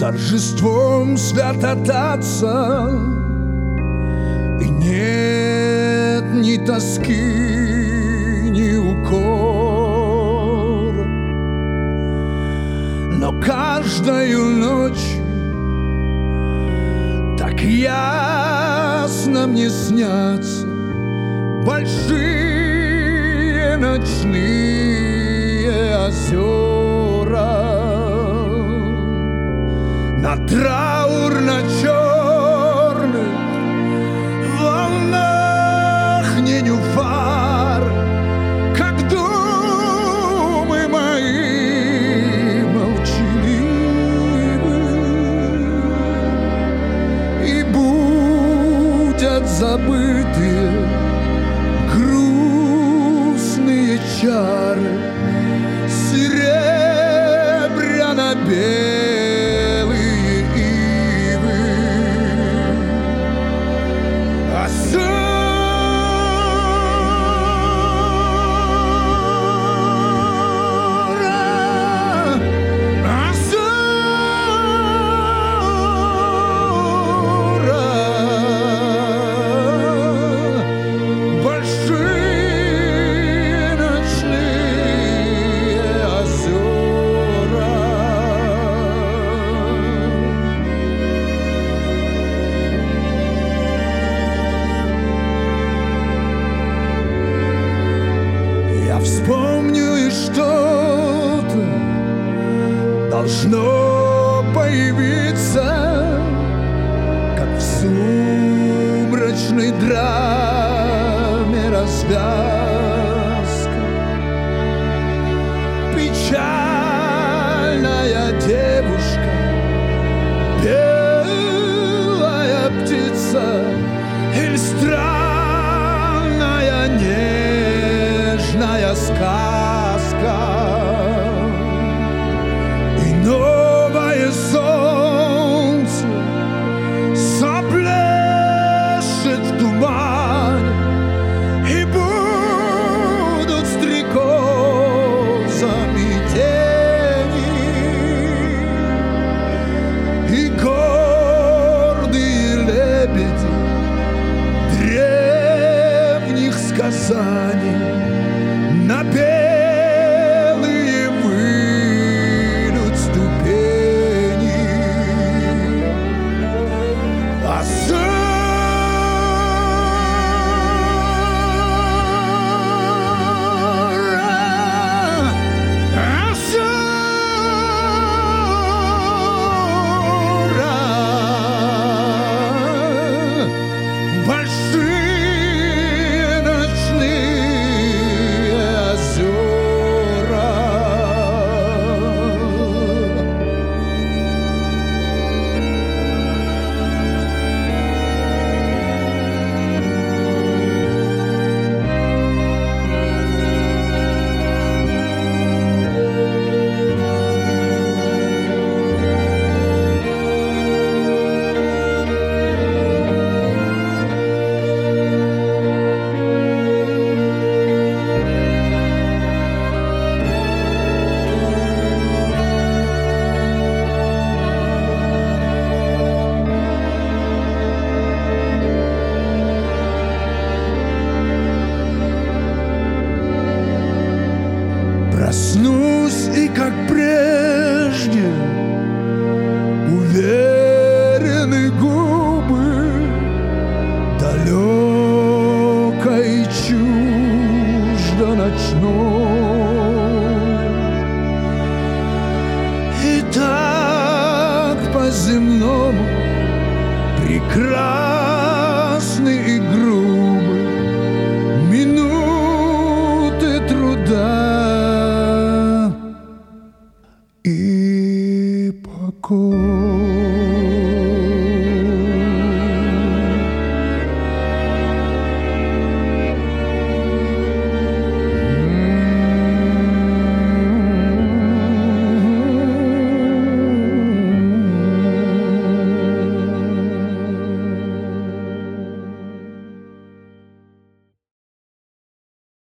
торжеством святотатца, и нет ни тоски, ни укора. Но каждую ночь так ясно мне снятся большие ночные озера. На траурно-черных волнах ненюфар, как думы мои молчаливы, и будут забыты грустные чары серебряно-белые. Вспомню, и что-то должно появиться, как в сумрачной драме развязка. Печальная девушка, белая птица или странная нежная сказка, и новое солнце соплещет в тумане, и будут стрекозами тени, и гордые лебеди древних сказаний на белые выйдут ступени. Большие ночные озера. Проснусь, и как прежде уверены губы, далеко и чуждо ночной. И так по-земному прекрасны и грубы минуты труда и покой.